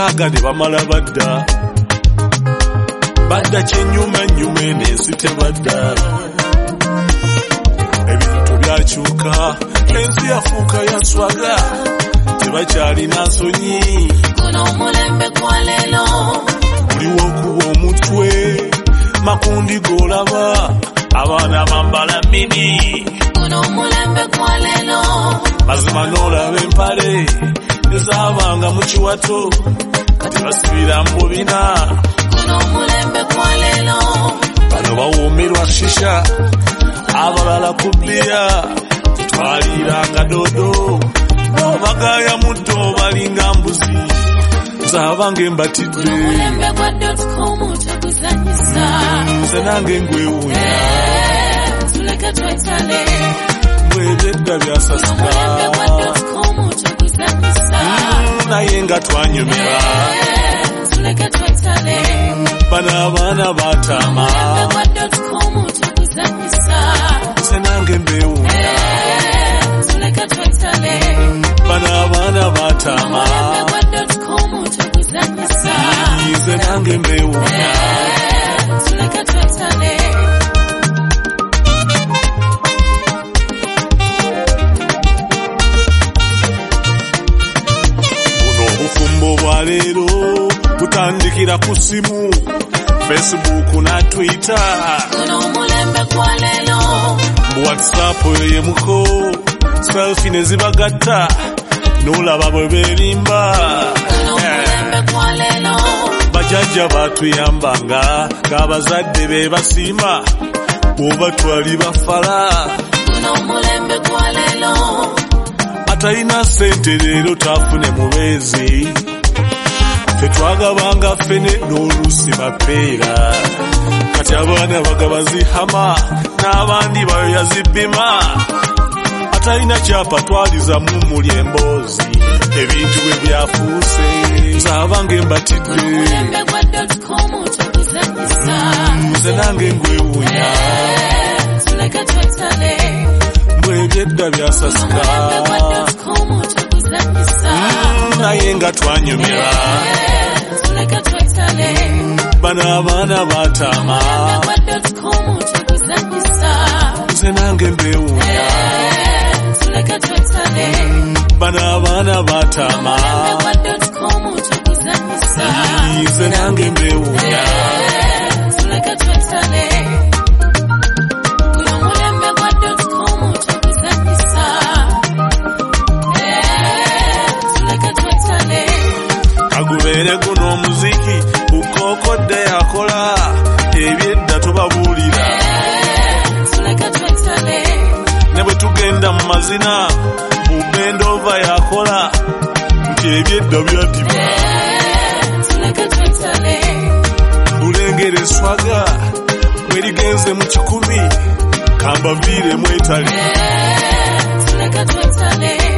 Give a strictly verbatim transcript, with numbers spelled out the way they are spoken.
mukaaga ne bamala badda badda kyenyuma nyuma ensi tebadda ebintu byakyuka ensi yafuuka yaswaga tebakyalina nsonyi guno omulembe gwa leero buliwo okuba omutwe makundi golaba abaana bambala mini guno omulembe gwa leero mazima n'olaba empale ezabanga mu kiwato kati basibira mu bubina guno omulembe gwa leero bano bawoomerwa shisha abalala ku bbiya twaliranga dodo n'obagaya muddo balinga mbuzi nzabanga embatidde omulembe gwa dotcom tuguzanyisa nze nange ngwewunya tuleke twetale bwebyedda byasasika omulembe gwa dotcom tuguzanyisa naye nga twanyumira tuleke twetale bano abaana baataama omulembe gwa dotcom tuguzanyisa nze nange mbewunya tuleke twetale bano abaana baataama omulembe gwa dotcom tuguzanyisa nze nange mbewunya tuleke twetale buno obufumbo bwa leero butandikira ku simu Facebook na Twitter guno omulembe gwa leero mu WhatsApp yemuko selfie ne zibagatta n'olaba bwe beerimba guno omulembe gwa leero bajjajja baatuyambanga ng'abazadde be basiima oba twali bafala guno omulembe gwa leero atalina ssente leero taafune mubeezi tetwagabanga ffene n'oluusi mapeera kati abaana bagaba zihama n'abandi bayo yazibima atalina kyapa twalizamu muli emboozi ebintu bwe byafuuse nzabanga embatidde omulembe gwa dotcom tuguzanyisa nze nange ngwewunya tuleke twetale bwebyedda byasasika omulembe gwa dotcom tuguzanyisa naye nga twanyumira tuleke twetale bano abaana baataama omulembe gwa dotcom tuguzanyisa nze nange mbewunya tuleke twetale bano abaana baataama omulembe gwa dotcom tuguzanyisa nze nange mbewunya tuleke twetale guno omulembe gwa dotcom tuguzanyisa tuleke twetale kagubeere guno omuziki bukokodde akola ebyedda tubabuulira tuleke twetale ne bwe tugenda mu mazina bubendova yakola nti ebyedda byadiba tuleke twetale bulengera eswaga bwerigenze mu kikumi kambaviire mwetali tuleke twetale